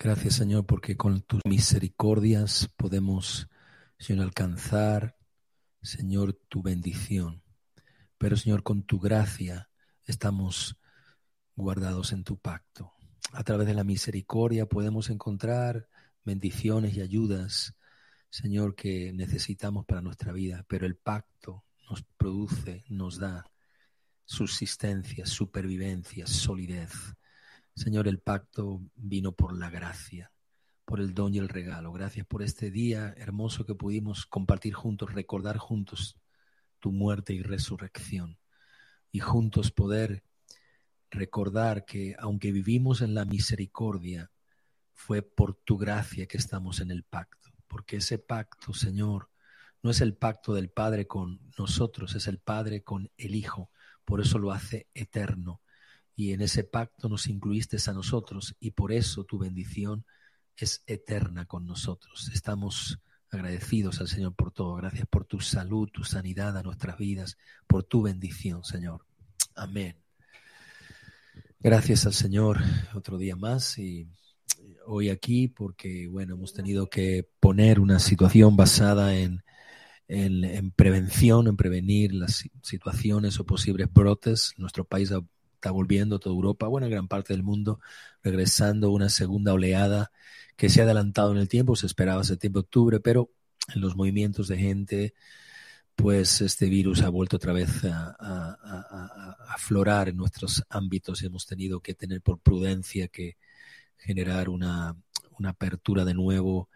Gracias, Señor, porque con tus misericordias podemos, Señor, alcanzar, Señor, tu bendición. Pero, Señor, con tu gracia estamos guardados en tu pacto. A través de la misericordia podemos encontrar bendiciones y ayudas, Señor, que necesitamos para nuestra vida. Pero el pacto nos produce, nos da subsistencia, supervivencia, solidez. Señor, el pacto vino por la gracia, por el don y el regalo. Gracias por este día hermoso que pudimos compartir juntos, recordar juntos tu muerte y resurrección. Y juntos poder recordar que aunque vivimos en la misericordia, fue por tu gracia que estamos en el pacto. Porque ese pacto, Señor, no es el pacto del Padre con nosotros, es el Padre con el Hijo. Por eso lo hace eterno. Y en ese pacto nos incluiste a nosotros y por eso tu bendición es eterna con nosotros. Estamos agradecidos al Señor por todo. Gracias por tu salud, tu sanidad a nuestras vidas, por tu bendición, Señor. Amén. Gracias al Señor otro día más y hoy aquí porque, bueno, hemos tenido que poner una situación basada en prevención, en prevenir las situaciones o posibles brotes. Nuestro país está volviendo, toda Europa, bueno, gran parte del mundo, regresando una segunda oleada que se ha adelantado en el tiempo, se esperaba septiembre, octubre, pero en los movimientos de gente, pues este virus ha vuelto otra vez a aflorar en nuestros ámbitos y hemos tenido que tener por prudencia que generar una apertura de nuevo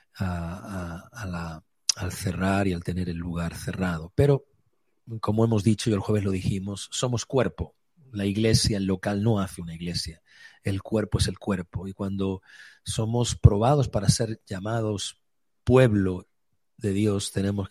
al cerrar y al tener el lugar cerrado. Pero, como hemos dicho y el jueves lo dijimos, somos cuerpo. La iglesia, el local, no hace una iglesia. El cuerpo es el cuerpo. Y cuando somos probados para ser llamados pueblo de Dios, tenemos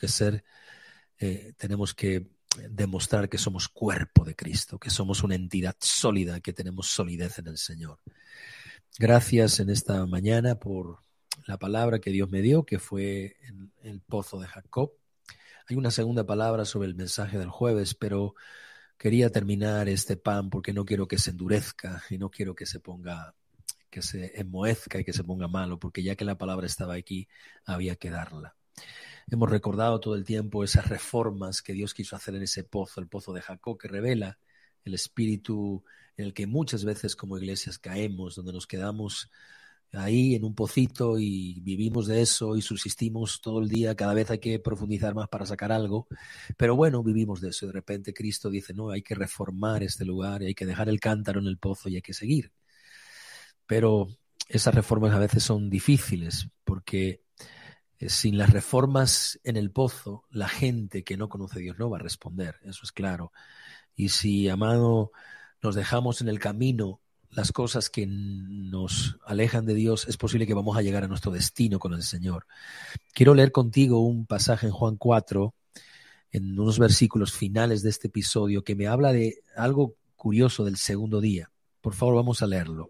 que demostrar que somos cuerpo de Cristo, que somos una entidad sólida, que tenemos solidez en el Señor. Gracias en esta mañana por la palabra que Dios me dio, que fue en el pozo de Jacob. Hay una segunda palabra sobre el mensaje del jueves, pero quería terminar este pan porque no quiero que se endurezca y no quiero que se enmohezca y que se ponga malo, porque ya que la palabra estaba aquí, había que darla. Hemos recordado todo el tiempo esas reformas que Dios quiso hacer en ese pozo, el pozo de Jacob, que revela el espíritu en el que muchas veces como iglesias caemos, donde nos quedamos ahí en un pocito y vivimos de eso y subsistimos todo el día. Cada vez hay que profundizar más para sacar algo, pero bueno, vivimos de eso. De repente Cristo dice, no, hay que reformar este lugar y hay que dejar el cántaro en el pozo y hay que seguir. Pero esas reformas a veces son difíciles porque sin las reformas en el pozo, la gente que no conoce a Dios no va a responder, eso es claro. Y si, amado, nos dejamos en el camino las cosas que nos alejan de Dios, es posible que vamos a llegar a nuestro destino con el Señor. Quiero leer contigo un pasaje en Juan 4, en unos versículos finales de este episodio, que me habla de algo curioso del segundo día. Por favor, vamos a leerlo.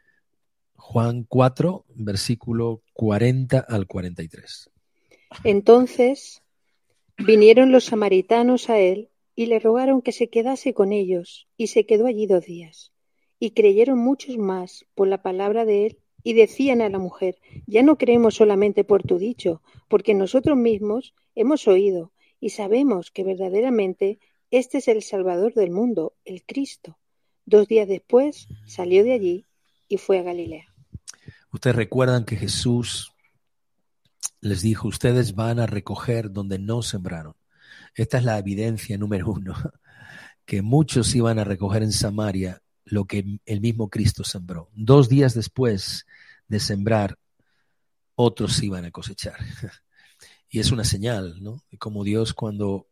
Juan 4, versículo 40 al 43. Entonces vinieron los samaritanos a él y le rogaron que se quedase con ellos, y se quedó allí 2 días. Y creyeron muchos más por la palabra de él, y decían a la mujer: ya no creemos solamente por tu dicho, porque nosotros mismos hemos oído y sabemos que verdaderamente este es el Salvador del mundo, el Cristo. 2 días después salió de allí y fue a Galilea. Ustedes recuerdan que Jesús les dijo, ustedes van a recoger donde no sembraron. Esta es la evidencia número 1, que muchos iban a recoger en Samaria lo que el mismo Cristo sembró. 2 días después de sembrar, otros iban a cosechar. Y es una señal, ¿no? De cómo Dios, cuando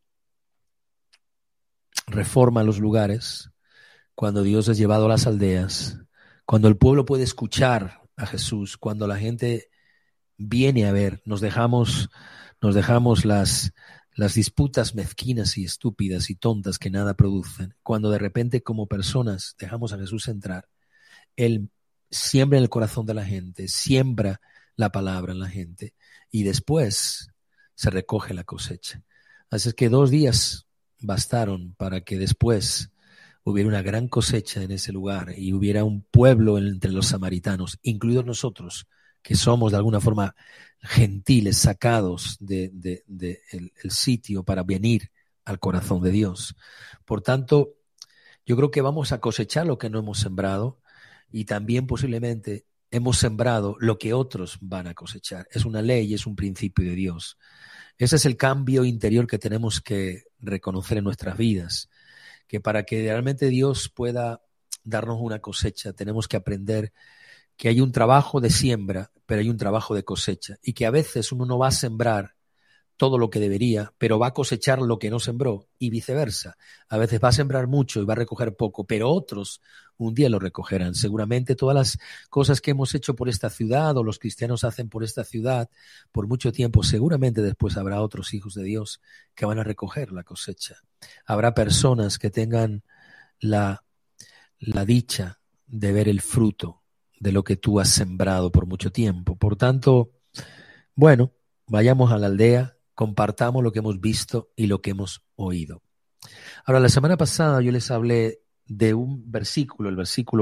reforma los lugares, cuando Dios es llevado a las aldeas, cuando el pueblo puede escuchar a Jesús, cuando la gente viene a ver, nos dejamos las disputas mezquinas y estúpidas y tontas que nada producen. Cuando de repente como personas dejamos a Jesús entrar, Él siembra en el corazón de la gente, siembra la palabra en la gente y después se recoge la cosecha. Así es que 2 días bastaron para que después hubiera una gran cosecha en ese lugar y hubiera un pueblo entre los samaritanos, incluidos nosotros, que somos de alguna forma gentiles, sacados del sitio para venir al corazón de Dios. Por tanto, yo creo que vamos a cosechar lo que no hemos sembrado y también posiblemente hemos sembrado lo que otros van a cosechar. Es una ley, es un principio de Dios. Ese es el cambio interior que tenemos que reconocer en nuestras vidas, que para que realmente Dios pueda darnos una cosecha, tenemos que aprender que hay un trabajo de siembra, pero hay un trabajo de cosecha, y que a veces uno no va a sembrar todo lo que debería, pero va a cosechar lo que no sembró, y viceversa. A veces va a sembrar mucho y va a recoger poco, pero otros un día lo recogerán. Seguramente todas las cosas que hemos hecho por esta ciudad o los cristianos hacen por esta ciudad por mucho tiempo, seguramente después habrá otros hijos de Dios que van a recoger la cosecha. Habrá personas que tengan la dicha de ver el fruto de lo que tú has sembrado por mucho tiempo. Por tanto, bueno, vayamos a la aldea, compartamos lo que hemos visto y lo que hemos oído. Ahora, la semana pasada yo les hablé de un versículo, el versículo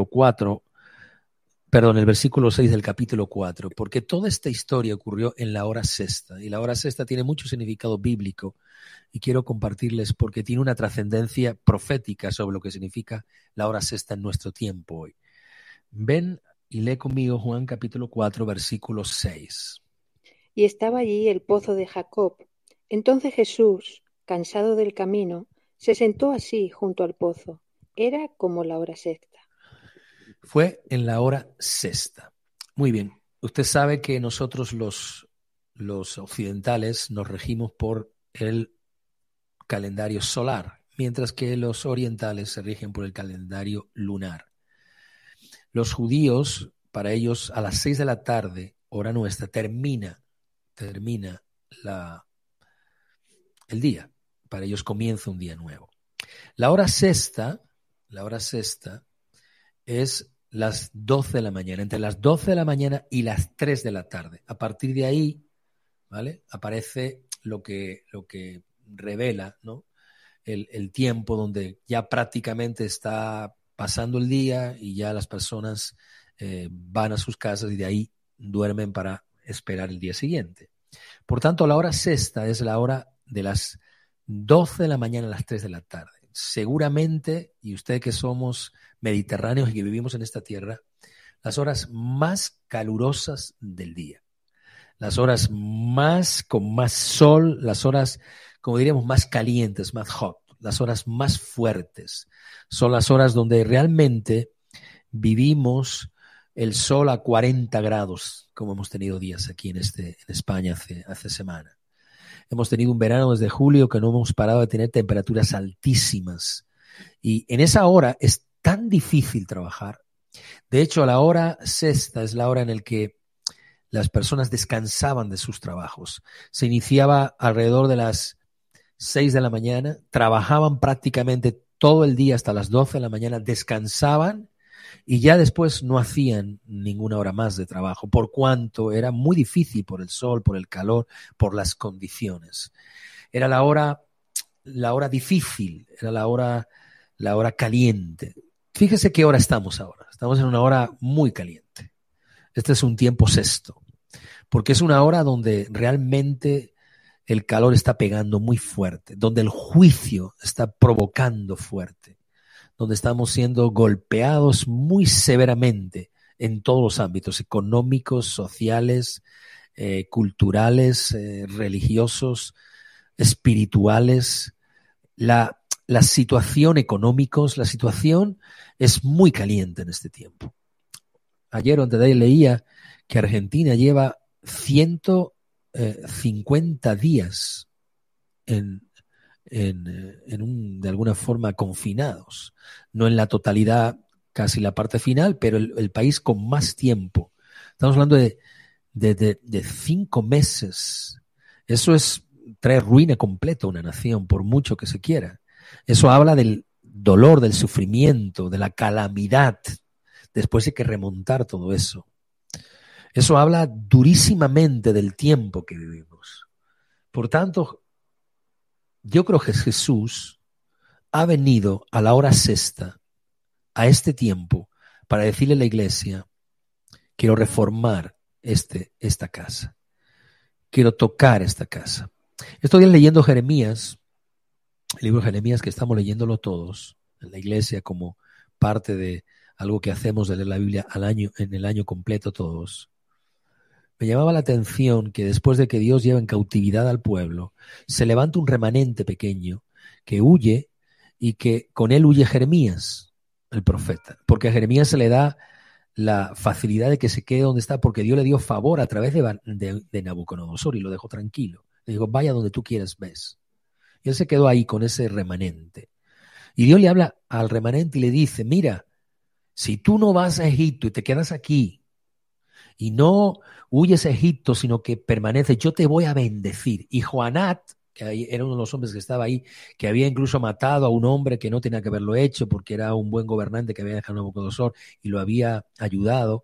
6 del capítulo 4, porque toda esta historia ocurrió en la hora sexta, y la hora sexta tiene mucho significado bíblico, y quiero compartirles porque tiene una trascendencia profética sobre lo que significa la hora sexta en nuestro tiempo hoy. Ven y lee conmigo Juan capítulo 4, versículo 6. Y estaba allí el pozo de Jacob. Entonces Jesús, cansado del camino, se sentó así junto al pozo. Era como la hora sexta. Fue en la hora sexta. Muy bien. Usted sabe que nosotros los occidentales nos regimos por el calendario solar, mientras que los orientales se rigen por el calendario lunar. Los judíos, para ellos, a las 6 de la tarde, hora nuestra, termina el día. Para ellos comienza un día nuevo. La hora sexta es las 12 de la mañana, entre las 12 de la mañana y las 3 de la tarde. A partir de ahí, ¿vale?, aparece lo que revela, ¿no?, el tiempo donde ya prácticamente está pasando el día y ya las personas van a sus casas y de ahí duermen para esperar el día siguiente. Por tanto, la hora sexta es la hora de las 12 de la mañana a las 3 de la tarde. Seguramente, y usted que somos mediterráneos y que vivimos en esta tierra, las horas más calurosas del día, las horas con más sol, las horas, como diríamos, más calientes, más hot, las horas más fuertes, son las horas donde realmente vivimos el sol a 40 grados, como hemos tenido días aquí en España hace semana. Hemos tenido un verano desde julio que no hemos parado de tener temperaturas altísimas. Y en esa hora es tan difícil trabajar. De hecho, la hora sexta es la hora en la que las personas descansaban de sus trabajos. Se iniciaba alrededor de las 6 de la mañana, trabajaban prácticamente todo el día hasta las 12 de la mañana, descansaban y ya después no hacían ninguna hora más de trabajo, por cuanto era muy difícil por el sol, por el calor, por las condiciones. Era la hora difícil, era la hora caliente. Fíjese qué hora estamos ahora. Estamos en una hora muy caliente. Este es un tiempo sexto, porque es una hora donde realmente el calor está pegando muy fuerte, donde el juicio está provocando fuerte, donde estamos siendo golpeados muy severamente en todos los ámbitos económicos, sociales, culturales, religiosos, espirituales. La situación económica, la situación es muy caliente en este tiempo. Ayer o antes de ayer leía que Argentina lleva 150 días de alguna forma confinados, no en la totalidad, casi la parte final, pero el país con más tiempo. Estamos hablando de 5 meses. Eso trae ruina completa a una nación, por mucho que se quiera. Eso habla del dolor, del sufrimiento, de la calamidad. Después hay que remontar todo eso. Eso habla durísimamente del tiempo que vivimos. Por tanto, yo creo que Jesús ha venido a la hora sexta, a este tiempo, para decirle a la iglesia, quiero reformar esta casa. Quiero tocar esta casa. Estoy leyendo Jeremías, el libro de Jeremías, que estamos leyéndolo todos en la iglesia como parte de algo que hacemos de leer la Biblia en el año completo todos. Me llamaba la atención que después de que Dios lleva en cautividad al pueblo, se levanta un remanente pequeño que huye y que con él huye Jeremías, el profeta, porque a Jeremías se le da la facilidad de que se quede donde está porque Dios le dio favor a través de Nabucodonosor y lo dejó tranquilo. Le dijo, vaya donde tú quieras, ves. Y él se quedó ahí con ese remanente. Y Dios le habla al remanente y le dice, mira, si tú no vas a Egipto y te quedas aquí y no huyes a Egipto, sino que permaneces, yo te voy a bendecir. Y Joanat, que era uno de los hombres que estaba ahí, que había incluso matado a un hombre que no tenía que haberlo hecho porque era un buen gobernante que había dejado a Nabucodonosor y lo había ayudado,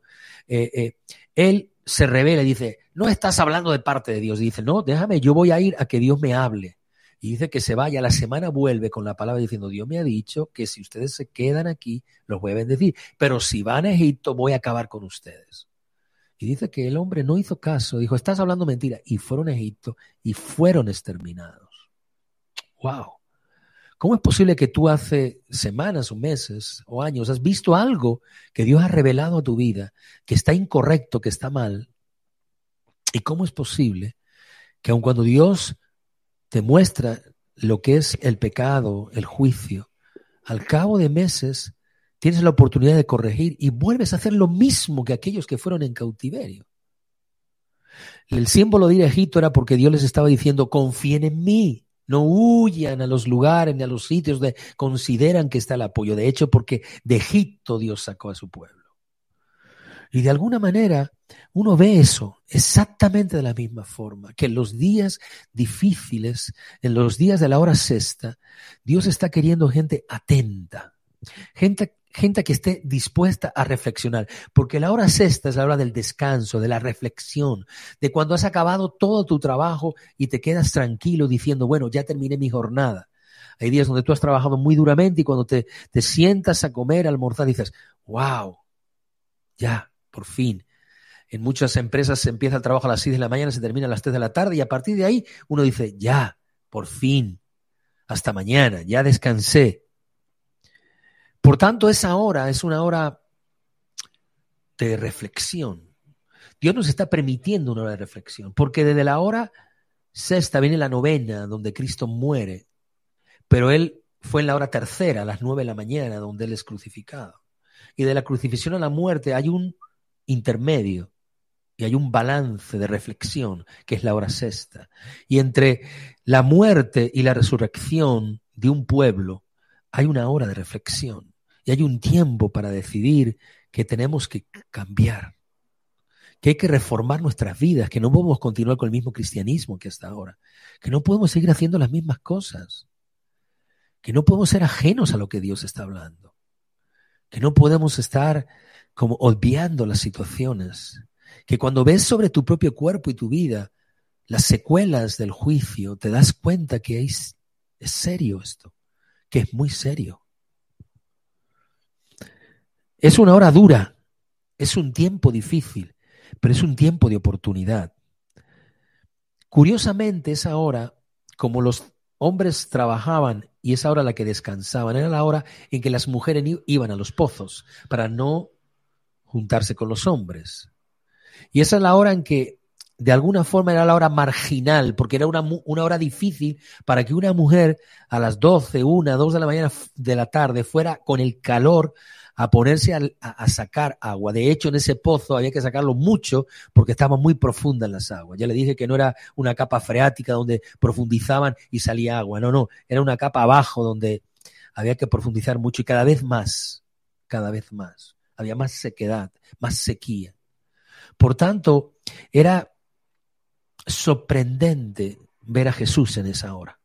él se revela y dice, no estás hablando de parte de Dios. Y dice, no, déjame, yo voy a ir a que Dios me hable. Y dice que se vaya, a la semana vuelve con la palabra diciendo, Dios me ha dicho que si ustedes se quedan aquí, los voy a bendecir, pero si van a Egipto, voy a acabar con ustedes. Y dice que el hombre no hizo caso, dijo, estás hablando mentira. Y fueron a Egipto y fueron exterminados. ¡Wow! ¿Cómo es posible que tú hace semanas o meses o años has visto algo que Dios ha revelado a tu vida, que está incorrecto, que está mal? ¿Y cómo es posible que aun cuando Dios te muestra lo que es el pecado, el juicio, al cabo de meses tienes la oportunidad de corregir y vuelves a hacer lo mismo que aquellos que fueron en cautiverio? El símbolo de ir a Egipto era porque Dios les estaba diciendo, confíen en mí, no huyan a los lugares ni a los sitios donde consideran que está el apoyo. De hecho, porque de Egipto Dios sacó a su pueblo. Y de alguna manera uno ve eso exactamente de la misma forma, que en los días difíciles, en los días de la hora sexta, Dios está queriendo gente atenta, gente que esté dispuesta a reflexionar, porque la hora sexta es la hora del descanso, de la reflexión, de cuando has acabado todo tu trabajo y te quedas tranquilo diciendo, bueno, ya terminé mi jornada. Hay días donde tú has trabajado muy duramente y cuando te sientas a comer, a almorzar, dices, wow, ya, por fin. En muchas empresas se empieza el trabajo a las 6 de la mañana, se termina a las 3 de la tarde y a partir de ahí uno dice, ya, por fin, hasta mañana, ya descansé. Por tanto, esa hora es una hora de reflexión. Dios nos está permitiendo una hora de reflexión, porque desde la hora sexta viene la novena, donde Cristo muere, pero Él fue en la hora tercera, a las 9 de la mañana, donde Él es crucificado. Y de la crucifixión a la muerte hay un intermedio y hay un balance de reflexión, que es la hora sexta. Y entre la muerte y la resurrección de un pueblo hay una hora de reflexión. Y hay un tiempo para decidir que tenemos que cambiar, que hay que reformar nuestras vidas, que no podemos continuar con el mismo cristianismo que hasta ahora, que no podemos seguir haciendo las mismas cosas, que no podemos ser ajenos a lo que Dios está hablando, que no podemos estar como obviando las situaciones, que cuando ves sobre tu propio cuerpo y tu vida las secuelas del juicio, te das cuenta que es serio esto, que es muy serio. Es una hora dura, es un tiempo difícil, pero es un tiempo de oportunidad. Curiosamente, esa hora, como los hombres trabajaban y esa hora la que descansaban, era la hora en que las mujeres iban a los pozos para no juntarse con los hombres. Y esa es la hora en que, de alguna forma, era la hora marginal, porque era una hora difícil para que una mujer a las 12, 1, 2 de la mañana de la tarde fuera con el calor a ponerse a sacar agua. De hecho, en ese pozo había que sacarlo mucho porque estaban muy profundas las aguas. Ya le dije que no era una capa freática donde profundizaban y salía agua. No, era una capa abajo donde había que profundizar mucho y cada vez más. Había más sequedad, más sequía. Por tanto, era sorprendente ver a Jesús en esa hora.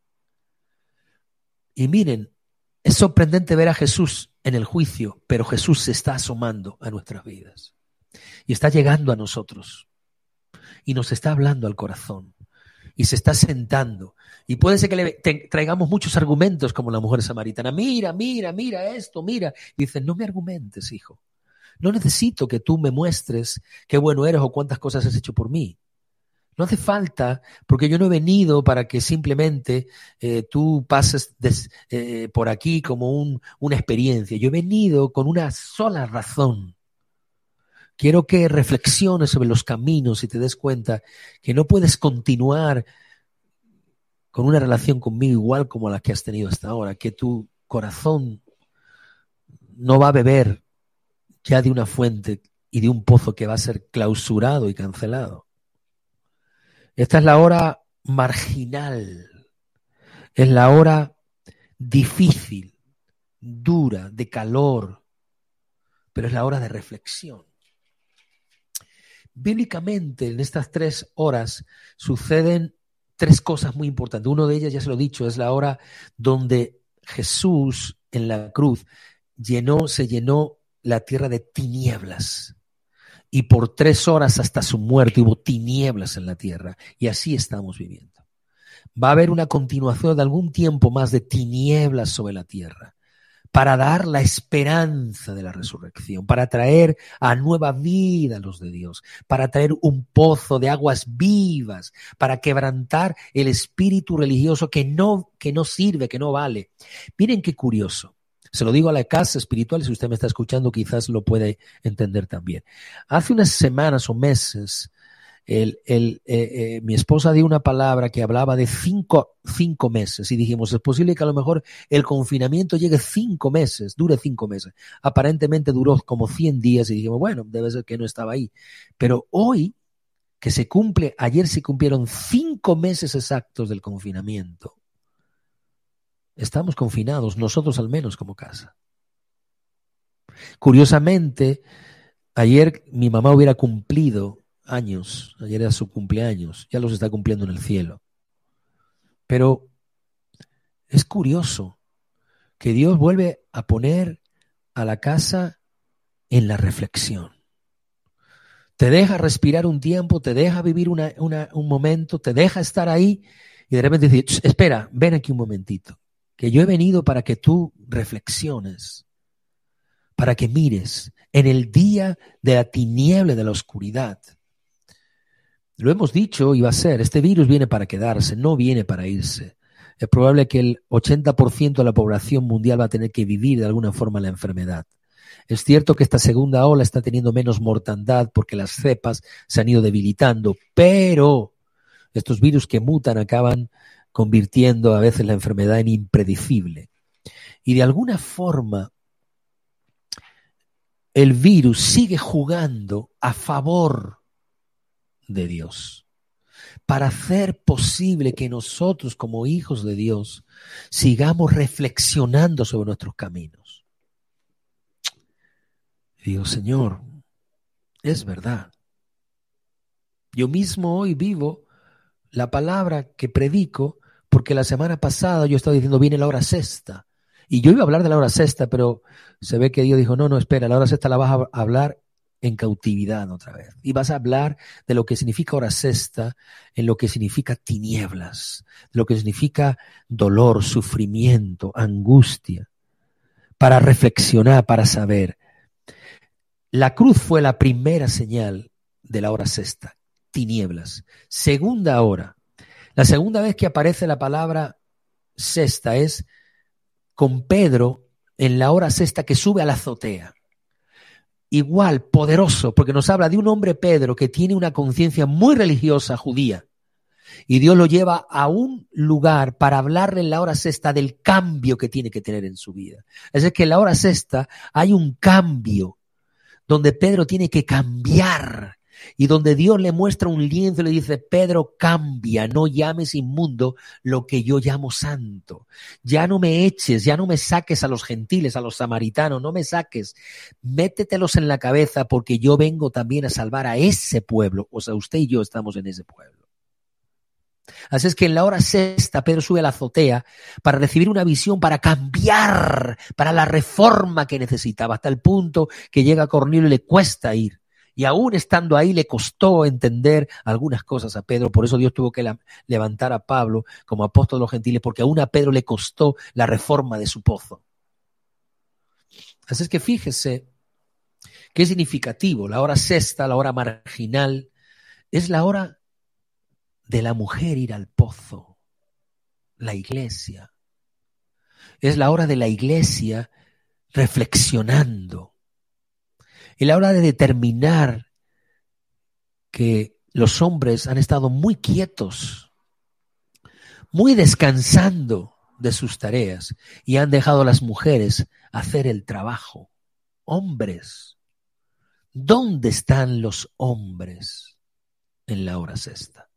Y miren, es sorprendente ver a Jesús en el juicio, pero Jesús se está asomando a nuestras vidas y está llegando a nosotros y nos está hablando al corazón y se está sentando. Y puede ser que le traigamos muchos argumentos como la mujer samaritana. Mira esto, mira. Y dice, no me argumentes, hijo. No necesito que tú me muestres qué bueno eres o cuántas cosas has hecho por mí. No hace falta, porque yo no he venido para que simplemente tú pases por aquí como una experiencia. Yo he venido con una sola razón. Quiero que reflexiones sobre los caminos y te des cuenta que no puedes continuar con una relación conmigo igual como la que has tenido hasta ahora, que tu corazón no va a beber ya de una fuente y de un pozo que va a ser clausurado y cancelado. Esta es la hora marginal, es la hora difícil, dura, de calor, pero es la hora de reflexión. Bíblicamente, en estas 3 horas suceden 3 cosas muy importantes. Una de ellas, ya se lo he dicho, es la hora donde Jesús en la cruz se llenó la tierra de tinieblas. Y por 3 horas hasta su muerte hubo tinieblas en la tierra. Y así estamos viviendo. Va a haber una continuación de algún tiempo más de tinieblas sobre la tierra para dar la esperanza de la resurrección, para traer a nueva vida a los de Dios, para traer un pozo de aguas vivas, para quebrantar el espíritu religioso que no sirve, que no vale. Miren qué curioso. Se lo digo a la casa espiritual, si usted me está escuchando quizás lo puede entender también. Hace unas semanas o meses, mi esposa dio una palabra que hablaba de 5 meses y dijimos, es posible que a lo mejor el confinamiento llegue 5 meses, dure 5 meses. Aparentemente duró como 100 días y dijimos, bueno, debe ser que no estaba ahí. Pero hoy, ayer se cumplieron 5 meses exactos del confinamiento. Estamos confinados, nosotros al menos como casa. Curiosamente, ayer mi mamá hubiera cumplido años, ayer era su cumpleaños, ya los está cumpliendo en el cielo. Pero es curioso que Dios vuelve a poner a la casa en la reflexión. Te deja respirar un tiempo, te deja vivir un momento, te deja estar ahí y de repente dice, espera, ven aquí un momentito. Que yo he venido para que tú reflexiones, para que mires en el día de la tiniebla, de la oscuridad. Lo hemos dicho y va a ser, este virus viene para quedarse, no viene para irse. Es probable que el 80% de la población mundial va a tener que vivir de alguna forma la enfermedad. Es cierto que esta segunda ola está teniendo menos mortandad porque las cepas se han ido debilitando, pero estos virus que mutan acaban convirtiendo a veces la enfermedad en impredecible. Y de alguna forma, el virus sigue jugando a favor de Dios para hacer posible que nosotros, como hijos de Dios, sigamos reflexionando sobre nuestros caminos. Digo, Señor, es verdad. Yo mismo hoy vivo la palabra que predico porque la semana pasada yo estaba diciendo, viene la hora sexta. Y yo iba a hablar de la hora sexta, pero se ve que Dios dijo, no, espera, la hora sexta la vas a hablar en cautividad otra vez. Y vas a hablar de lo que significa hora sexta, en lo que significa tinieblas, lo que significa dolor, sufrimiento, angustia, para reflexionar, para saber. La cruz fue la primera señal de la hora sexta, tinieblas. Segunda hora. La segunda vez que aparece la palabra sexta es con Pedro en la hora sexta que sube a la azotea. Igual, poderoso, porque nos habla de un hombre, Pedro, que tiene una conciencia muy religiosa judía. Y Dios lo lleva a un lugar para hablarle en la hora sexta del cambio que tiene que tener en su vida. Es decir, que en la hora sexta hay un cambio donde Pedro tiene que cambiar y donde Dios le muestra un lienzo y le dice, Pedro, cambia, no llames inmundo lo que yo llamo santo. Ya no me eches, ya no me saques a los gentiles, a los samaritanos, no me saques. Métetelos en la cabeza porque yo vengo también a salvar a ese pueblo. O sea, usted y yo estamos en ese pueblo. Así es que en la hora sexta Pedro sube a la azotea para recibir una visión, para cambiar, para la reforma que necesitaba, hasta el punto que llega Cornelio y le cuesta ir. Y aún estando ahí le costó entender algunas cosas a Pedro. Por eso Dios tuvo que levantar a Pablo como apóstol de los gentiles, porque aún a Pedro le costó la reforma de su pozo. Así es que fíjese qué significativo. La hora sexta, la hora marginal, es la hora de la mujer ir al pozo, la iglesia. Es la hora de la iglesia reflexionando. Es la hora de determinar que los hombres han estado muy quietos, muy descansando de sus tareas y han dejado a las mujeres hacer el trabajo. Hombres, ¿dónde están los hombres en la hora sexta?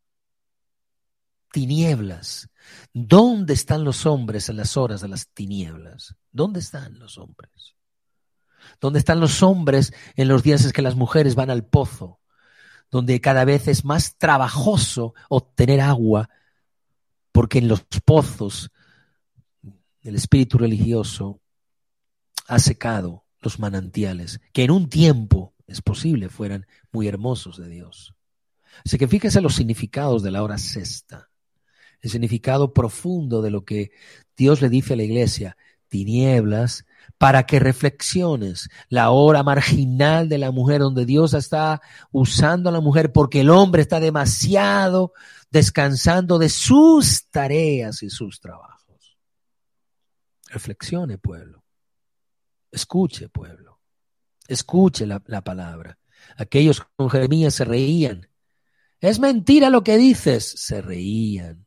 Tinieblas. ¿Dónde están los hombres en las horas de las tinieblas? ¿Dónde están los hombres? ¿Dónde están los hombres en los días en que las mujeres van al pozo? Donde cada vez es más trabajoso obtener agua, porque en los pozos el espíritu religioso ha secado los manantiales, que en un tiempo, es posible, fueran muy hermosos de Dios. Así que fíjese los significados de la hora sexta, el significado profundo de lo que Dios le dice a la iglesia: tinieblas, para que reflexiones, la hora marginal de la mujer, donde Dios está usando a la mujer porque el hombre está demasiado descansando de sus tareas y sus trabajos. Reflexione, pueblo. Escuche, pueblo. Escuche la palabra. Aquellos con Jeremías se reían. Es mentira lo que dices. Se reían.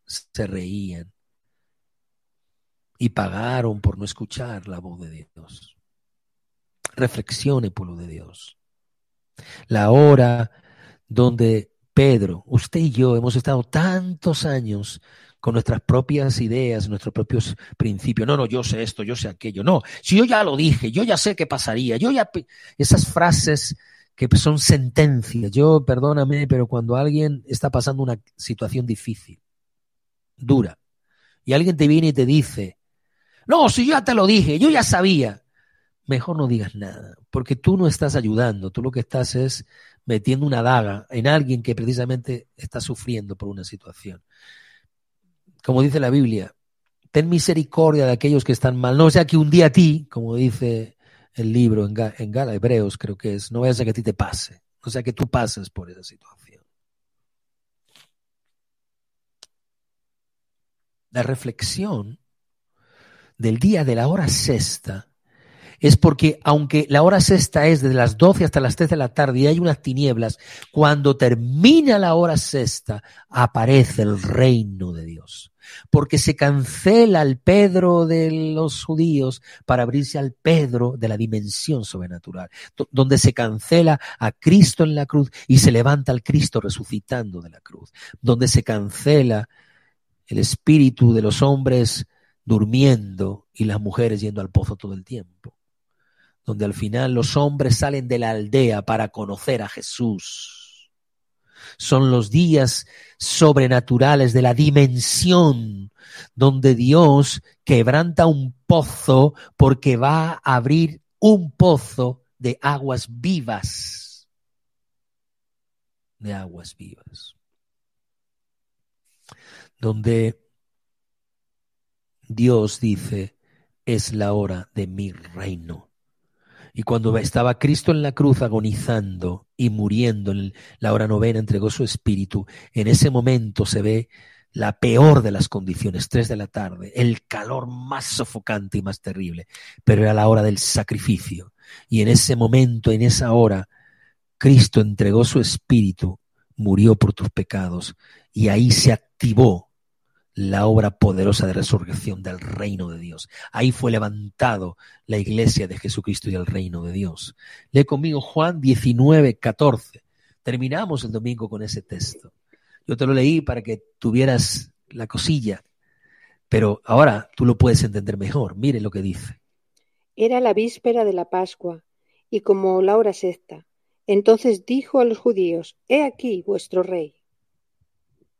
Y pagaron por no escuchar la voz de Dios. Reflexione, pueblo de Dios. La hora donde Pedro, usted y yo hemos estado tantos años con nuestras propias ideas, nuestros propios principios. No, yo sé esto, yo sé aquello. No, si yo ya lo dije, yo ya sé qué pasaría. Esas frases que son sentencias. Perdóname, pero cuando alguien está pasando una situación difícil, dura, y alguien te viene y te dice: no, si yo ya te lo dije, yo ya sabía. Mejor no digas nada, porque tú no estás ayudando. Tú lo que estás es metiendo una daga en alguien que precisamente está sufriendo por una situación. Como dice la Biblia, ten misericordia de aquellos que están mal. No sea que un día a ti, como dice el libro en Gala, Hebreos creo que es, no vaya a ser que a ti te pase. No sea que tú pases por esa situación. La reflexión del día de la hora sexta es porque, aunque la hora sexta es desde las 12 hasta las 3 de la tarde y hay unas tinieblas, cuando termina la hora sexta aparece el reino de Dios. Porque se cancela el Pedro de los judíos para abrirse al Pedro de la dimensión sobrenatural, donde se cancela a Cristo en la cruz y se levanta al Cristo resucitando de la cruz, donde se cancela el espíritu de los hombres durmiendo y las mujeres yendo al pozo todo el tiempo, donde al final los hombres salen de la aldea para conocer a Jesús. Son los días sobrenaturales de la dimensión donde Dios quebranta un pozo porque va a abrir un pozo de aguas vivas. De aguas vivas. Donde Dios dice: es la hora de mi reino. Y cuando estaba Cristo en la cruz agonizando y muriendo en la hora novena, entregó su espíritu. En ese momento se ve la peor de las condiciones, 3 de la tarde, el calor más sofocante y más terrible, pero era la hora del sacrificio. Y en ese momento, en esa hora, Cristo entregó su espíritu, murió por tus pecados, y ahí se activó la obra poderosa de resurrección del reino de Dios. Ahí fue levantado la iglesia de Jesucristo y el reino de Dios. Lee conmigo Juan 19:14. Terminamos el domingo con ese texto. Yo te lo leí para que tuvieras la cosilla, pero ahora tú lo puedes entender mejor. Mire lo que dice. Era la víspera de la Pascua, y como la hora sexta. Entonces dijo a los judíos: He aquí vuestro rey.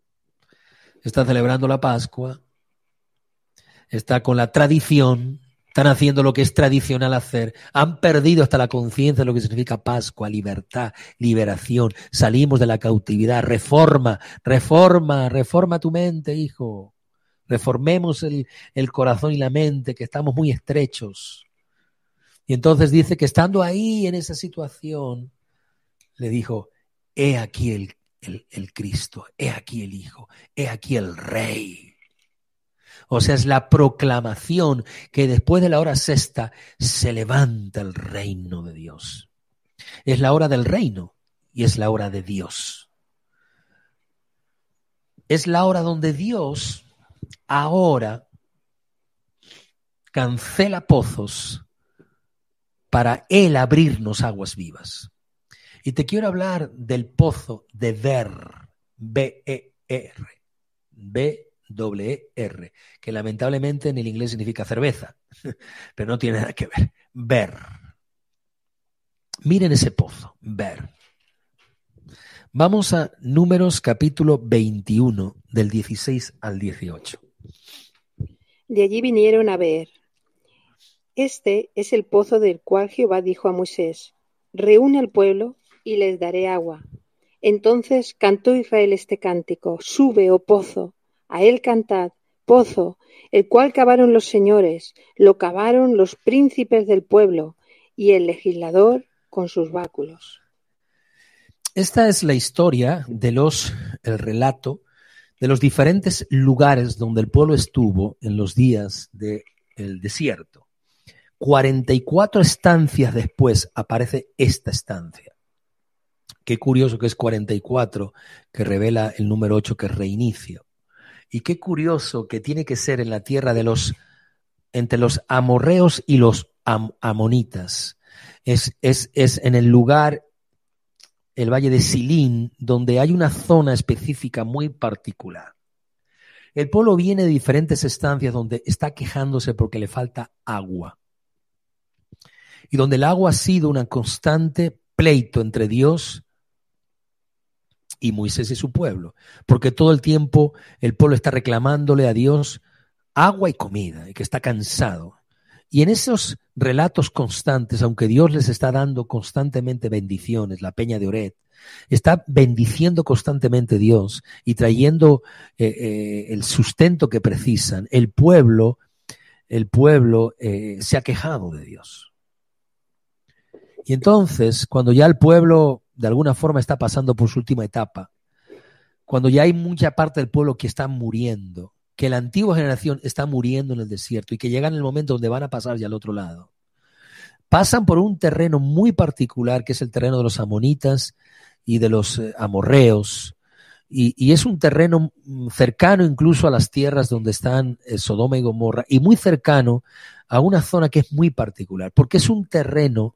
Está celebrando la Pascua, está con la tradición, Están haciendo lo que es tradicional hacer. Han perdido hasta la conciencia de lo que significa Pascua, libertad, liberación. Salimos de la cautividad. Reforma tu mente, hijo. Reformemos el corazón y la mente, que estamos muy estrechos. Y entonces dice que estando ahí en esa situación, le dijo, he aquí el Cristo, he aquí el Hijo, he aquí el Rey. O sea, es la proclamación que después de la hora sexta se levanta el reino de Dios. Es la hora del reino y es la hora de Dios. Es la hora donde Dios ahora cancela pozos para Él abrirnos aguas vivas. Y te quiero hablar del pozo de Ver, B-E-R, B-E-R, que lamentablemente en el inglés significa cerveza, pero no tiene nada que ver. Ver. Miren ese pozo, Ver. Vamos a Números capítulo 21, del 16 al 18. De allí vinieron a Beer. Este es el pozo del cual Jehová dijo a Moisés: reúne al pueblo y les daré agua. Entonces cantó Israel este cántico: sube, oh pozo, a él cantad, pozo, el cual cavaron los señores, lo cavaron los príncipes del pueblo y el legislador con sus báculos. Esta es la historia el relato de los diferentes lugares donde el pueblo estuvo en los días del desierto. 44 estancias después aparece esta estancia. Qué curioso que es 44, que revela el número 8, que es reinicio. Y qué curioso que tiene que ser en la tierra entre los amorreos y los amonitas. Es en el lugar, el valle de Silín, donde hay una zona específica muy particular. El pueblo viene de diferentes estancias donde está quejándose porque le falta agua. Y donde el agua ha sido una constante pleito entre Dios y Moisés y su pueblo, porque todo el tiempo el pueblo está reclamándole a Dios agua y comida, y que está cansado. Y en esos relatos constantes, aunque Dios les está dando constantemente bendiciones, la peña de Oret, está bendiciendo constantemente Dios y trayendo el sustento que precisan, el pueblo se ha quejado de Dios. Y entonces, cuando ya el pueblo de alguna forma está pasando por su última etapa, cuando ya hay mucha parte del pueblo que está muriendo, que la antigua generación está muriendo en el desierto y que llegan el momento donde van a pasar ya al otro lado, pasan por un terreno muy particular que es el terreno de los amonitas y de los amorreos, y es un terreno cercano incluso a las tierras donde están Sodoma y Gomorra, y muy cercano a una zona que es muy particular, porque es un terreno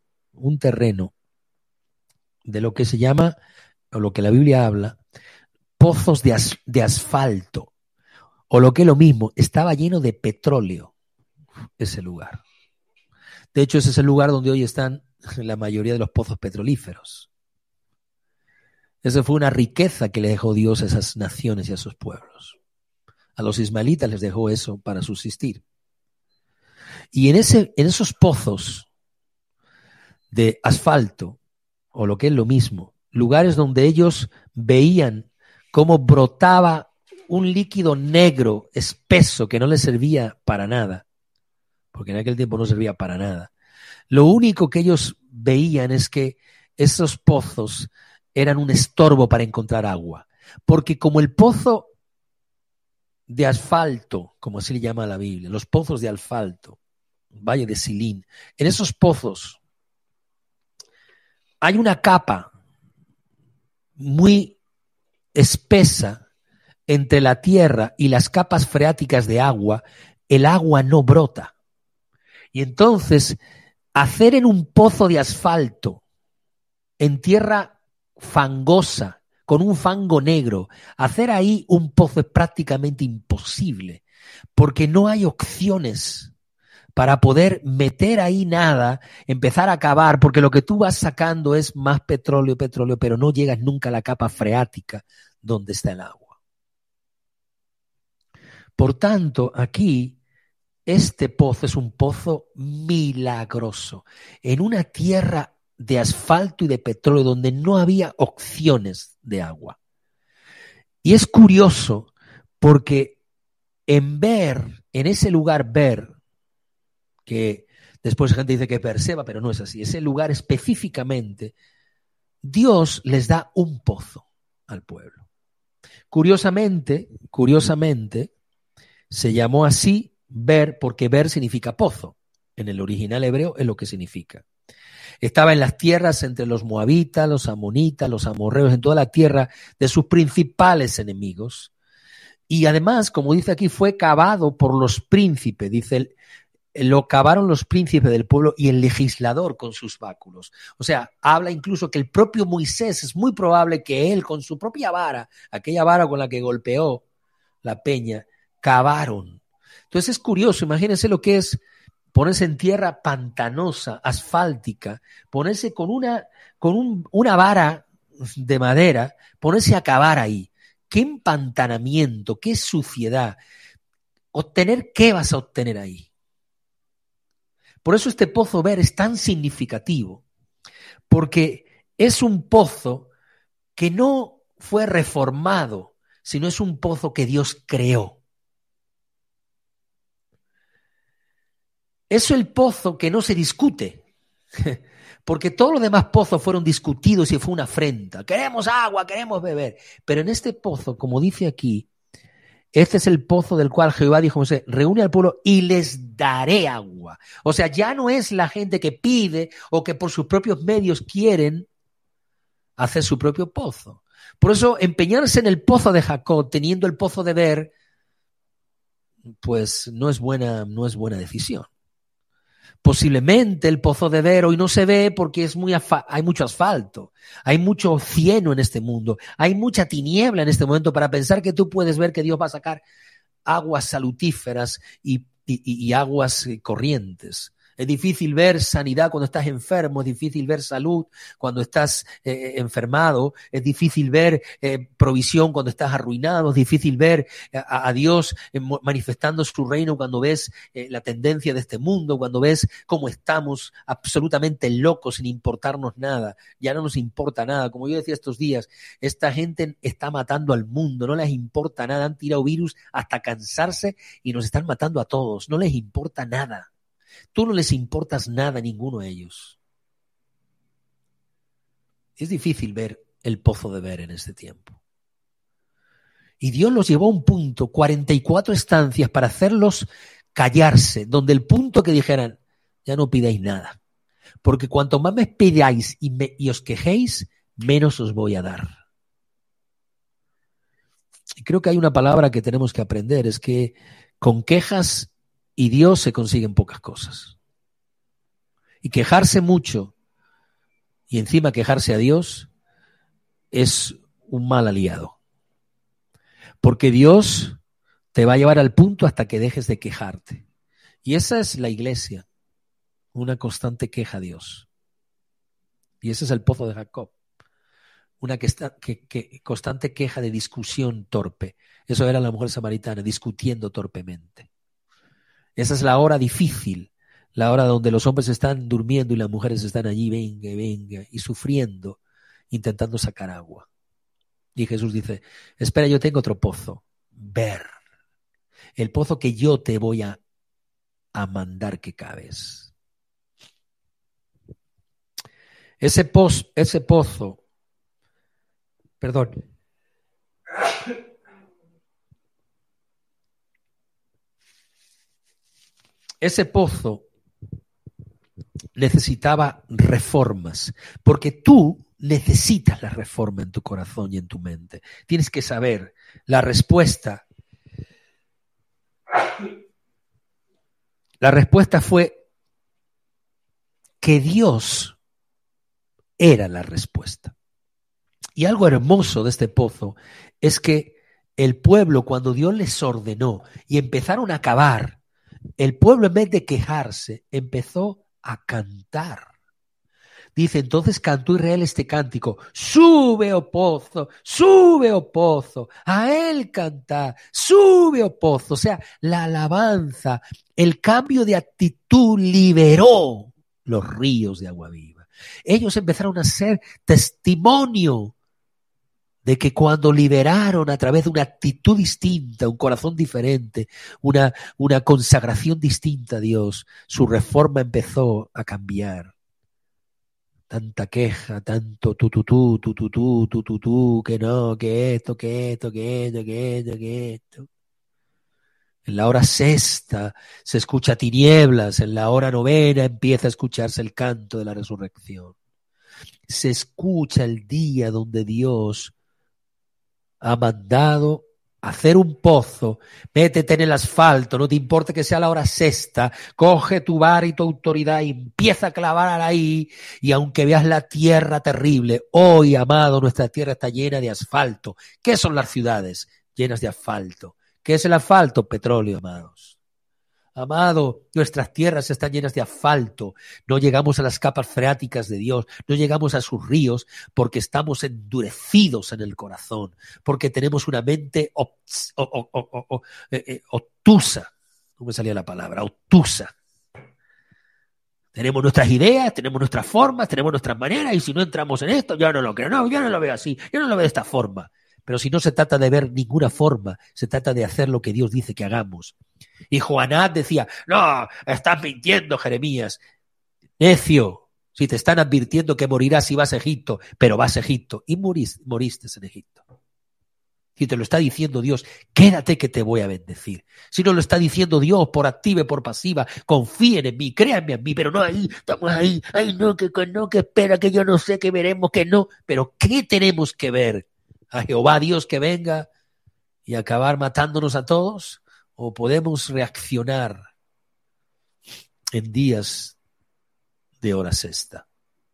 de lo que se llama, o lo que la Biblia habla, pozos de asfalto, o lo que es lo mismo, estaba lleno de petróleo ese lugar. De hecho, ese es el lugar donde hoy están la mayoría de los pozos petrolíferos. Esa fue una riqueza que le dejó Dios a esas naciones y a esos pueblos. A los ismaelitas les dejó eso para subsistir. Y en esos pozos de asfalto, o lo que es lo mismo, lugares donde ellos veían cómo brotaba un líquido negro, espeso, que no les servía para nada, porque en aquel tiempo no servía para nada. Lo único que ellos veían es que esos pozos eran un estorbo para encontrar agua, porque como el pozo de asfalto, como así le llama la Biblia, los pozos de asfalto, valle de Silín, en esos pozos hay una capa muy espesa entre la tierra y las capas freáticas de agua, el agua no brota. Y entonces, hacer en un pozo de asfalto, en tierra fangosa, con un fango negro, hacer ahí un pozo es prácticamente imposible, porque no hay opciones para poder meter ahí nada, empezar a cavar, porque lo que tú vas sacando es más petróleo, pero no llegas nunca a la capa freática donde está el agua. Por tanto, aquí este pozo es un pozo milagroso, en una tierra de asfalto y de petróleo donde no había opciones de agua. Y es curioso porque en ese lugar, que después la gente dice que es Beerseba, pero no es así, ese lugar específicamente, Dios les da un pozo al pueblo. Curiosamente, se llamó así porque significa pozo. En el original hebreo es lo que significa. Estaba en las tierras entre los moabitas, los amonitas, los amorreos, en toda la tierra de sus principales enemigos. Y además, como dice aquí, fue cavado por los príncipes, dice, lo cavaron los príncipes del pueblo y el legislador con sus báculos. O sea, habla incluso que el propio Moisés, es muy probable que él con su propia vara, aquella vara con la que golpeó la peña, cavaron. Entonces es curioso, imagínense lo que es ponerse en tierra pantanosa, asfáltica, ponerse con una vara de madera, ponerse a cavar ahí. Qué empantanamiento, qué suciedad. ¿Qué vas a obtener ahí? Por eso este pozo es tan significativo, porque es un pozo que no fue reformado, sino es un pozo que Dios creó. Es el pozo que no se discute, porque todos los demás pozos fueron discutidos y fue una afrenta. Queremos agua, queremos beber. Pero en este pozo, como dice aquí, este es el pozo del cual Jehová dijo a Moisés, reúne al pueblo y les daré agua. O sea, ya no es la gente que pide o que por sus propios medios quieren hacer su propio pozo. Por eso, empeñarse en el pozo de Jacob, teniendo el pozo de Beer, pues no es buena decisión. Posiblemente el pozo de Beer hoy no se ve porque hay mucho asfalto, hay mucho cieno en este mundo, hay mucha tiniebla en este momento para pensar que tú puedes ver que Dios va a sacar aguas salutíferas y aguas corrientes. Es difícil ver sanidad cuando estás enfermo, es difícil ver salud cuando estás enfermado, es difícil ver provisión cuando estás arruinado, es difícil ver a Dios manifestando su reino cuando ves la tendencia de este mundo, cuando ves cómo estamos absolutamente locos sin importarnos nada, ya no nos importa nada. Como yo decía estos días, esta gente está matando al mundo, no les importa nada, han tirado virus hasta cansarse y nos están matando a todos, no les importa nada. Tú no les importas nada a ninguno de ellos. Es difícil ver el pozo de Beer en este tiempo. Y Dios los llevó a un punto, 44 estancias para hacerlos callarse, donde el punto que dijeran, ya no pidáis nada, porque cuanto más me pidáis y os quejéis, menos os voy a dar. Y creo que hay una palabra que tenemos que aprender, es que con quejas y Dios se consiguen pocas cosas. Y quejarse mucho y encima quejarse a Dios es un mal aliado. Porque Dios te va a llevar al punto hasta que dejes de quejarte. Y esa es la iglesia, una constante queja a Dios. Y ese es el pozo de Jacob, una constante queja de discusión torpe. Eso era la mujer samaritana, discutiendo torpemente. Esa es la hora difícil, la hora donde los hombres están durmiendo y las mujeres están allí, venga, y sufriendo, intentando sacar agua. Y Jesús dice, espera, yo tengo otro pozo, Beer, el pozo que yo te voy a mandar que caves. Ese pozo, ese pozo necesitaba reformas, porque tú necesitas la reforma en tu corazón y en tu mente. Tienes que saber la respuesta. La respuesta fue que Dios era la respuesta. Y algo hermoso de este pozo es que el pueblo, cuando Dios les ordenó y empezaron a cavar, el pueblo en vez de quejarse, empezó a cantar. Dice, entonces cantó Israel este cántico: sube, oh pozo, a él cantar, sube, oh pozo. O sea, la alabanza, el cambio de actitud liberó los ríos de agua viva. Ellos empezaron a ser testimonio de que cuando liberaron a través de una actitud distinta, un corazón diferente, una consagración distinta a Dios, su reforma empezó a cambiar. Tanta queja, tanto que no, que esto. En la hora sexta se escucha tinieblas, en la hora novena empieza a escucharse el canto de la resurrección. Se escucha el día donde Dios ha mandado hacer un pozo, métete en el asfalto, no te importa que sea la hora sexta, coge tu vara y tu autoridad y empieza a clavar ahí, y aunque veas la tierra terrible, hoy, amado, nuestra tierra está llena de asfalto. ¿Qué son las ciudades? Llenas de asfalto. ¿Qué es el asfalto? Petróleo, amados. Amado, nuestras tierras están llenas de asfalto, no llegamos a las capas freáticas de Dios, no llegamos a sus ríos porque estamos endurecidos en el corazón, porque tenemos una mente obtusa, no me salía la palabra, obtusa. Tenemos nuestras ideas, tenemos nuestras formas, tenemos nuestras maneras, y si no entramos en esto, yo no lo creo, no, yo no lo veo así, yo no lo veo de esta forma. Pero si no se trata de ver ninguna forma, se trata de hacer lo que Dios dice que hagamos. Y Joanás decía, no, estás mintiendo, Jeremías. Necio, si te están advirtiendo que morirás si vas a Egipto, pero vas a Egipto y moriste en Egipto. Si te lo está diciendo Dios, quédate que te voy a bendecir. Si no lo está diciendo Dios por activa y por pasiva, confíen en mí, créanme en mí, pero no ahí, estamos ahí, no, que espera, que yo no sé, que veremos, que no. Pero ¿qué tenemos que ver? ¿A Jehová Dios que venga y acabar matándonos a todos? ¿O podemos reaccionar en días de hora sexta?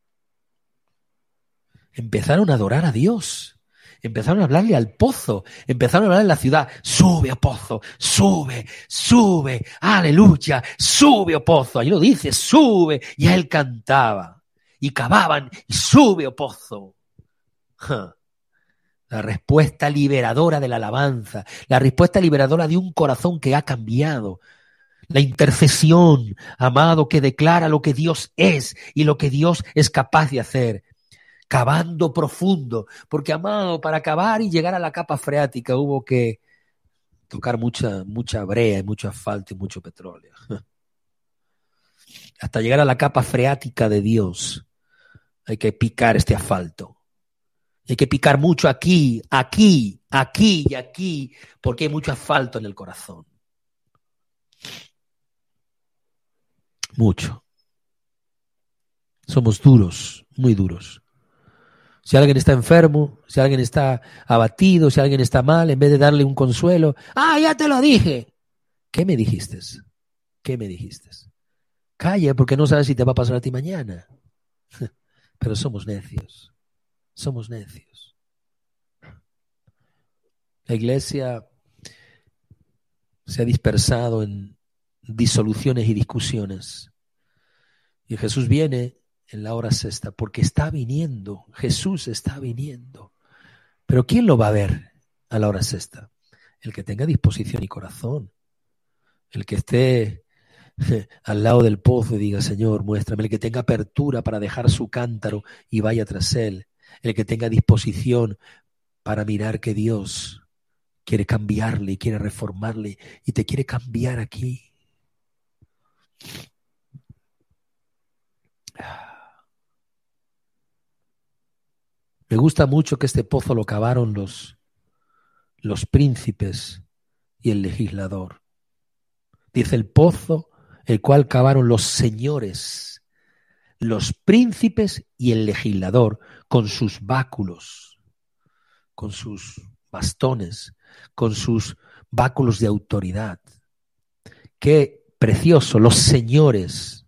Empezaron a adorar a Dios, empezaron a hablarle al pozo, empezaron a hablarle a la ciudad: sube, oh pozo, sube, sube, aleluya, sube, oh pozo. Ahí lo dice, sube, y él cantaba, y cavaban, y sube, oh pozo. La respuesta liberadora de la alabanza, la respuesta liberadora de un corazón que ha cambiado. La intercesión, amado, que declara lo que Dios es y lo que Dios es capaz de hacer. Cavando profundo, porque, amado, para cavar y llegar a la capa freática hubo que tocar mucha brea y mucho asfalto y mucho petróleo. Hasta llegar a la capa freática de Dios hay que picar este asfalto. Hay que picar mucho aquí, porque hay mucho asfalto en el corazón. Mucho. Somos duros, muy duros. Si alguien está enfermo, si alguien está abatido, si alguien está mal, en vez de darle un consuelo, ya te lo dije. ¿Qué me dijiste? ¿Qué me dijiste? Calla, porque no sabes si te va a pasar a ti mañana. Pero somos necios. Somos necios. La iglesia se ha dispersado en disoluciones y discusiones. Y Jesús viene en la hora sexta porque está viniendo. Jesús está viniendo. Pero ¿quién lo va a ver a la hora sexta? El que tenga disposición y corazón. El que esté al lado del pozo y diga: Señor, muéstrame. El que tenga apertura para dejar su cántaro y vaya tras él. El que tenga disposición para mirar que Dios quiere cambiarle y quiere reformarle y te quiere cambiar aquí. Me gusta mucho que este pozo lo cavaron los príncipes y el legislador. Dice: el pozo el cual cavaron los señores, los príncipes y el legislador, con sus báculos, con sus bastones, con sus báculos de autoridad. Qué precioso, los señores,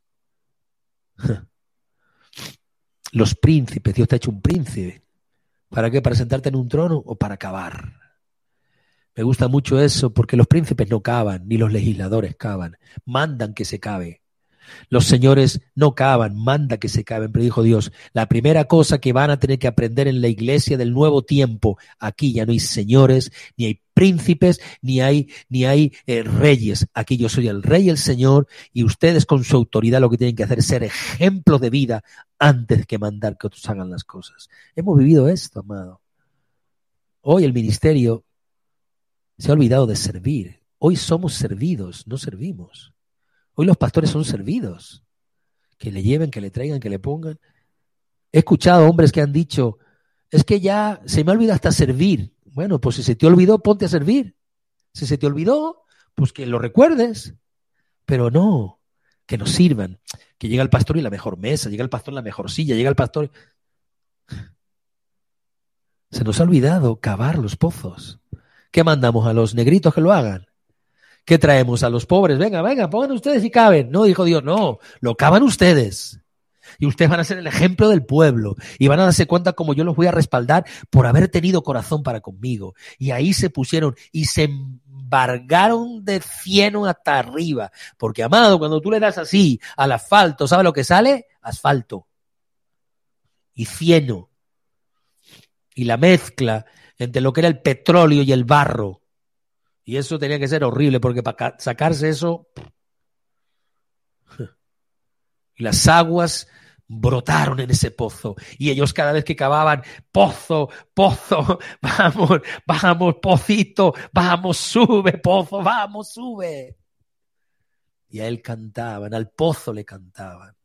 los príncipes. Dios te ha hecho un príncipe. ¿Para qué? ¿Para sentarte en un trono o para cavar? Me gusta mucho eso, porque los príncipes no cavan, ni los legisladores cavan. Mandan que se cave. Los señores no cavan, manda que se caven, pero dijo Dios, la primera cosa que van a tener que aprender en la iglesia del nuevo tiempo, aquí ya no hay señores, ni hay príncipes, ni hay reyes. Aquí yo soy el rey, el Señor, y ustedes con su autoridad lo que tienen que hacer es ser ejemplos de vida antes que mandar que otros hagan las cosas. Hemos vivido esto, amado. Hoy el ministerio se ha olvidado de servir. Hoy somos servidos, no servimos. Hoy los pastores son servidos. Que le lleven, que le traigan, que le pongan. He escuchado hombres que han dicho, es que ya se me ha olvidado hasta servir. Bueno, pues si se te olvidó, ponte a servir. Si se te olvidó, pues que lo recuerdes. Pero no, que nos sirvan. Que llega el pastor y la mejor mesa, llega el pastor y la mejor silla, llega el pastor. Se nos ha olvidado cavar los pozos. ¿Qué mandamos a los negritos que lo hagan? ¿Qué traemos a los pobres? Venga, pongan ustedes y caben. No, dijo Dios, no, lo cavan ustedes. Y ustedes van a ser el ejemplo del pueblo. Y van a darse cuenta como yo los voy a respaldar por haber tenido corazón para conmigo. Y ahí se pusieron y se embargaron de cieno hasta arriba. Porque, amado, cuando tú le das así al asfalto, ¿sabe lo que sale? Asfalto. Y cieno. Y la mezcla entre lo que era el petróleo y el barro. Y eso tenía que ser horrible, porque para sacarse eso, y las aguas brotaron en ese pozo. Y ellos cada vez que cavaban, pozo, vamos, pocito, vamos, sube, pozo, vamos, sube. Y a él cantaban, al pozo le cantaban.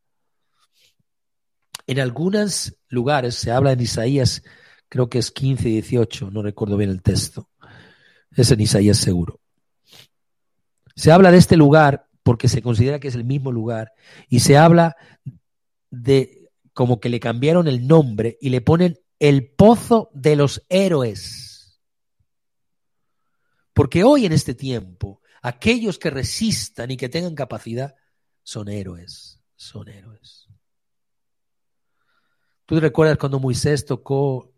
En algunos lugares se habla en Isaías, creo que es 15 y 18, no recuerdo bien el texto. Es en Isaías seguro. Se habla de este lugar porque se considera que es el mismo lugar y se habla de como que le cambiaron el nombre y le ponen el pozo de los héroes. Porque hoy en este tiempo, aquellos que resistan y que tengan capacidad son héroes, son héroes. ¿Tú te recuerdas cuando Moisés tocó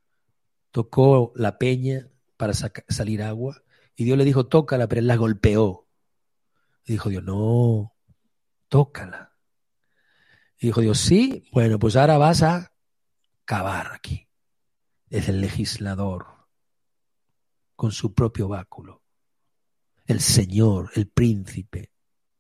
la peña para salir agua? Y Dios le dijo, tócala, pero él la golpeó. Y dijo Dios, no, tócala. Y dijo Dios, sí, bueno, pues ahora vas a cavar aquí. Es el legislador con su propio báculo. El Señor, el príncipe.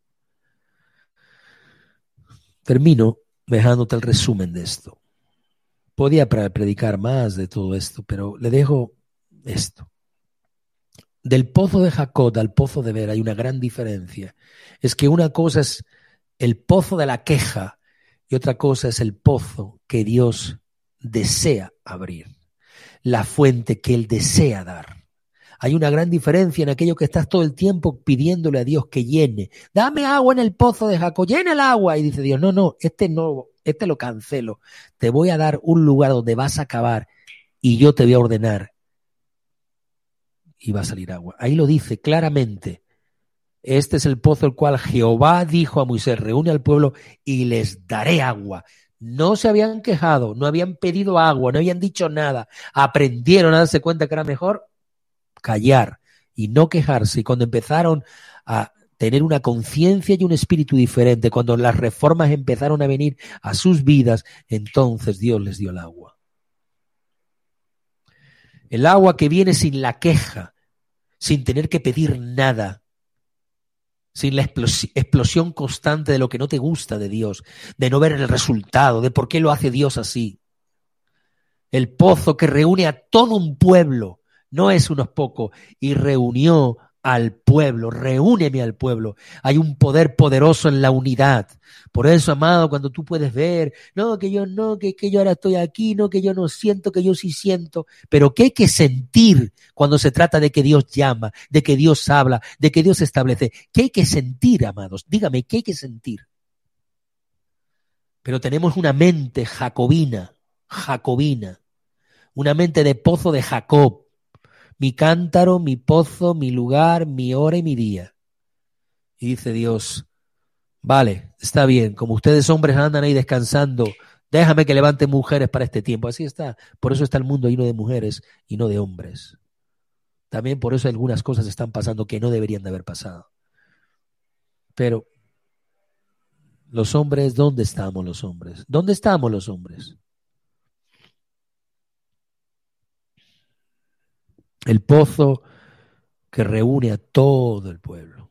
Termino dejándote el resumen de esto. Podía predicar más de todo esto, pero le dejo esto. Del pozo de Jacob al pozo de Beer hay una gran diferencia. Es que una cosa es el pozo de la queja y otra cosa es el pozo que Dios desea abrir, la fuente que Él desea dar. Hay una gran diferencia en aquello que estás todo el tiempo pidiéndole a Dios que llene. Dame agua en el pozo de Jacob, llena el agua. Y dice Dios, no, este lo cancelo. Te voy a dar un lugar donde vas a cavar y yo te voy a ordenar. Y va a salir agua. Ahí lo dice claramente. Este es el pozo el cual Jehová dijo a Moisés, reúne al pueblo y les daré agua. No se habían quejado, no habían pedido agua, no habían dicho nada. Aprendieron a darse cuenta que era mejor callar y no quejarse. Y cuando empezaron a tener una conciencia y un espíritu diferente, cuando las reformas empezaron a venir a sus vidas, entonces Dios les dio el agua. El agua que viene sin la queja, sin tener que pedir nada, sin la explosión constante de lo que no te gusta de Dios, de no ver el resultado, de por qué lo hace Dios así. El pozo que reúne a todo un pueblo, no es unos pocos, y reunió al pueblo, reúneme al pueblo. Hay un poder poderoso en la unidad. Por eso, amado, cuando tú puedes ver, no, que yo ahora estoy aquí, no, que yo no siento, que yo sí siento, pero que hay que sentir cuando se trata de que Dios llama, de que Dios habla, de que Dios establece. ¿Qué hay que sentir, amados? Dígame, ¿qué hay que sentir? Pero tenemos una mente jacobina, una mente de pozo de Jacob. Mi cántaro, mi pozo, mi lugar, mi hora y mi día. Y dice Dios, vale, está bien, como ustedes hombres andan ahí descansando, déjame que levante mujeres para este tiempo. Así está, por eso está el mundo lleno de mujeres y no de hombres. También por eso algunas cosas están pasando que no deberían de haber pasado. Pero Los hombres, ¿dónde estamos los hombres? ¿Dónde estamos los hombres? El pozo que reúne a todo el pueblo.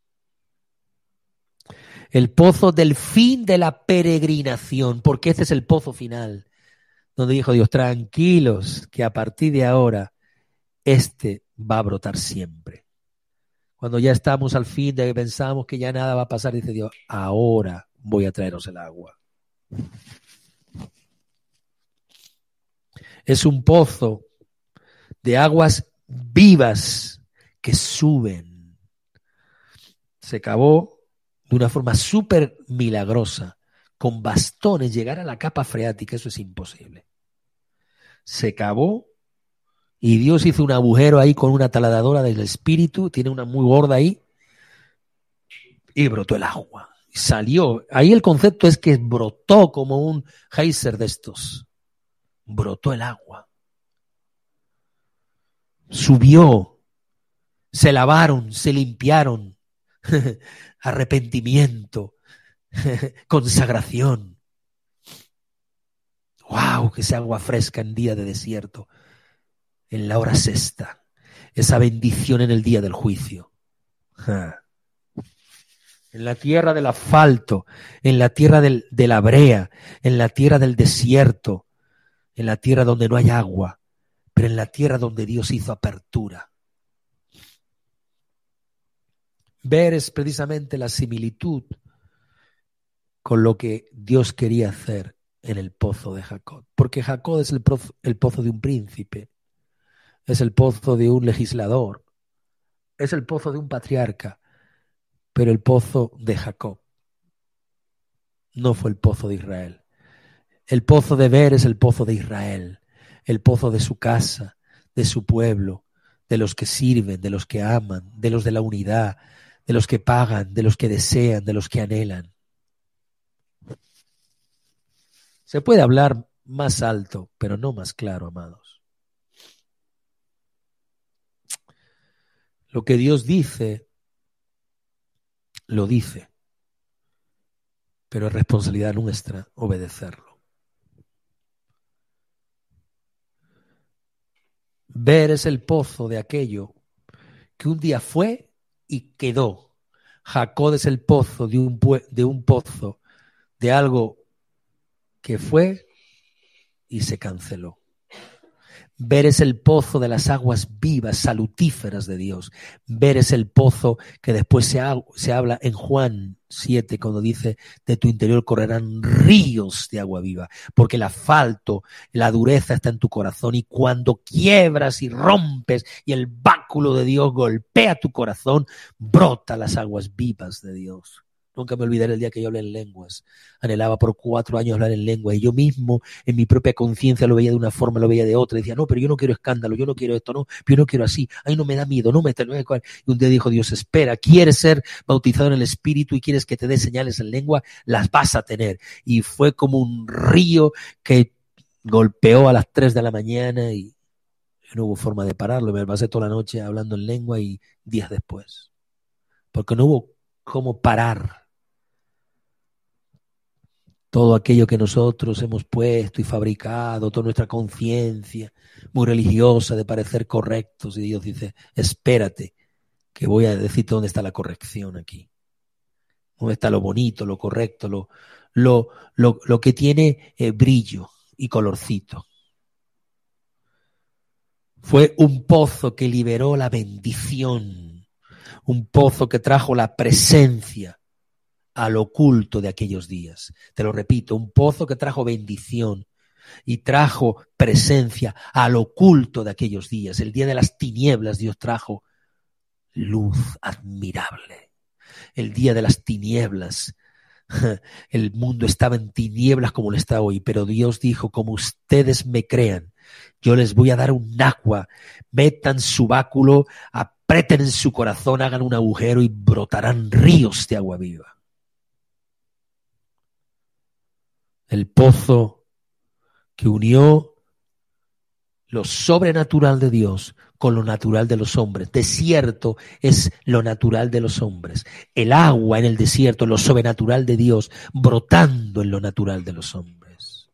El pozo del fin de la peregrinación, porque este es el pozo final, donde dijo Dios, tranquilos, que a partir de ahora este va a brotar siempre. Cuando ya estamos al fin de que pensamos que ya nada va a pasar, dice Dios, ahora voy a traeros el agua. Es un pozo de aguas vivas que suben. Se cavó de una forma súper milagrosa, con bastones, llegar a la capa freática, eso es imposible. Se cavó y Dios hizo un agujero ahí con una taladradora del espíritu, tiene una muy gorda ahí, y brotó el agua. Salió. Ahí el concepto es que brotó como un geyser de estos. Brotó el agua. Subió. Se lavaron, se limpiaron. Arrepentimiento. Consagración. ¡Wow! Que esa agua fresca en día de desierto. En la hora sexta. Esa bendición en el día del juicio. En la tierra del asfalto, en la tierra de la brea, en la tierra del desierto, en la tierra donde no hay agua, pero en la tierra donde Dios hizo apertura. Ver es precisamente la similitud con lo que Dios quería hacer en el pozo de Jacob, porque Jacob es el pozo de un príncipe, es el pozo de un legislador, es el pozo de un patriarca, pero el pozo de Jacob no fue el pozo de Israel. El pozo de Ver es el pozo de Israel, el pozo de su casa, de su pueblo, de los que sirven, de los que aman, de los de la unidad, de los que pagan, de los que desean, de los que anhelan. Se puede hablar más alto, pero no más claro, amados. Lo que Dios dice, lo dice, pero es responsabilidad nuestra obedecerlo. Ver es el pozo de aquello que un día fue y quedó. Jacob es el pozo de un pozo, de algo que fue y se canceló. Ver es el pozo de las aguas vivas, salutíferas de Dios. Ver es el pozo que después se habla en Juan 7, cuando dice, de tu interior correrán ríos de agua viva, porque el asfalto, la dureza está en tu corazón, y cuando quiebras y rompes y el báculo de Dios golpea tu corazón, brota las aguas vivas de Dios. Nunca me olvidaré el día que yo hablé en lenguas. Anhelaba por 4 años hablar en lenguas, y yo mismo en mi propia conciencia lo veía de una forma, lo veía de otra. Decía, no, pero yo no quiero escándalo, yo no quiero esto, no, yo no quiero así. Ay, no me da miedo, no me... Y un día dijo Dios, espera, ¿quieres ser bautizado en el Espíritu y quieres que te dé señales en lengua? Las vas a tener. Y fue como un río que golpeó a las 3 de la mañana y no hubo forma de pararlo. Me pasé toda la noche hablando en lengua y días después. Porque no hubo cómo parar todo aquello que nosotros hemos puesto y fabricado, toda nuestra conciencia muy religiosa de parecer correctos. Y Dios dice, espérate, que voy a decirte dónde está la corrección aquí. Dónde está lo bonito, lo correcto, lo que tiene brillo y colorcito. Fue un pozo que liberó la bendición, un pozo que trajo la presencia al oculto de aquellos días. Te lo repito, un pozo que trajo bendición y trajo presencia al oculto de aquellos días. El día de las tinieblas Dios trajo luz admirable. El día de las tinieblas, el mundo estaba en tinieblas como lo está hoy, pero Dios dijo, como ustedes me crean, yo les voy a dar un agua, metan su báculo, aprieten en su corazón, hagan un agujero y brotarán ríos de agua viva. El pozo que unió lo sobrenatural de Dios con lo natural de los hombres. Desierto es lo natural de los hombres. El agua en el desierto, lo sobrenatural de Dios, brotando en lo natural de los hombres.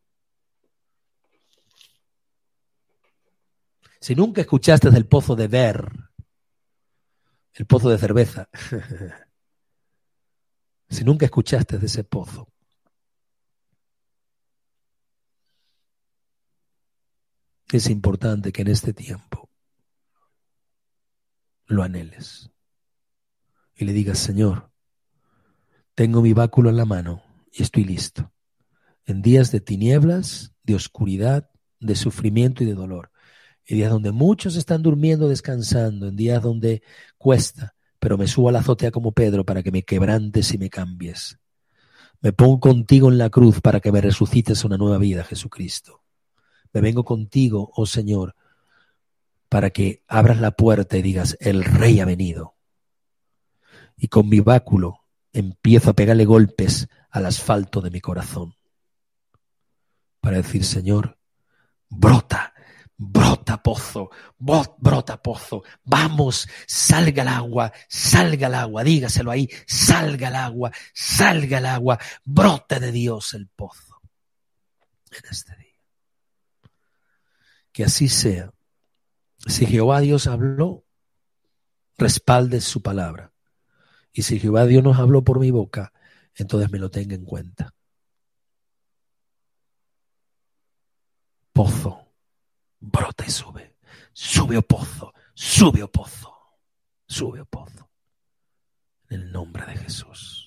Si nunca escuchaste del pozo de Ver, el pozo de cerveza, si nunca escuchaste de ese pozo, es importante que en este tiempo lo anheles y le digas: Señor, tengo mi báculo en la mano y estoy listo. En días de tinieblas, de oscuridad, de sufrimiento y de dolor. En días donde muchos están durmiendo, descansando, en días donde cuesta, pero me subo a la azotea como Pedro para que me quebrantes y me cambies. Me pongo contigo en la cruz para que me resucites a una nueva vida, Jesucristo. Me vengo contigo, oh Señor, para que abras la puerta y digas: el Rey ha venido. Y con mi báculo empiezo a pegarle golpes al asfalto de mi corazón para decir: Señor, brota, brota pozo, brota pozo, vamos, salga el agua, dígaselo ahí: salga el agua, brote de Dios el pozo en este día. Que así sea. Si Jehová Dios habló, respalde su palabra. Y si Jehová Dios nos habló por mi boca, entonces me lo tenga en cuenta. Pozo, brota y sube. Sube, oh pozo, sube, oh pozo, sube, oh pozo. En el nombre de Jesús.